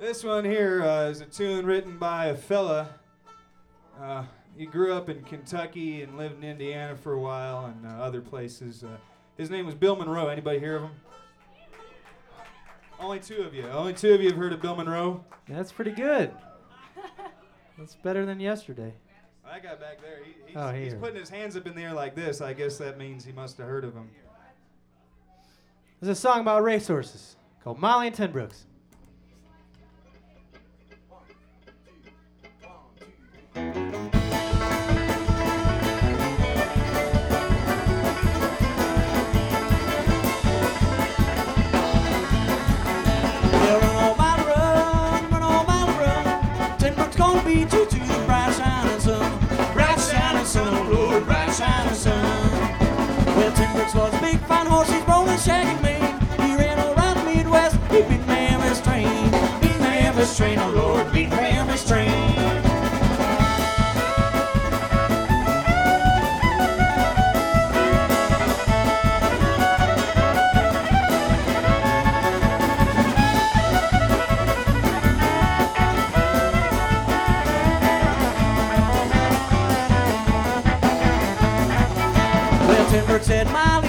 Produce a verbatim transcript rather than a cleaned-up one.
This one here uh, is a tune written by a fella. Uh, he grew up in Kentucky and lived in Indiana for a while and uh, other places. Uh, his name was Bill Monroe. Anybody hear of him? Only two of you. Only two of you have heard of Bill Monroe? That's pretty good. That's better than yesterday. That guy back there, he, he's, Oh, he's here. putting his hands up in the air like this. I guess that means he must have heard of him. There's a song about racehorses called Molly and Ten Brooks. Was a big fine horse, he's rolling shaggy mane. He ran around the Midwest, he beat Memphis train. Beat Memphis train, oh Lord, beat Memphis train. Well, Tim Brooks said, my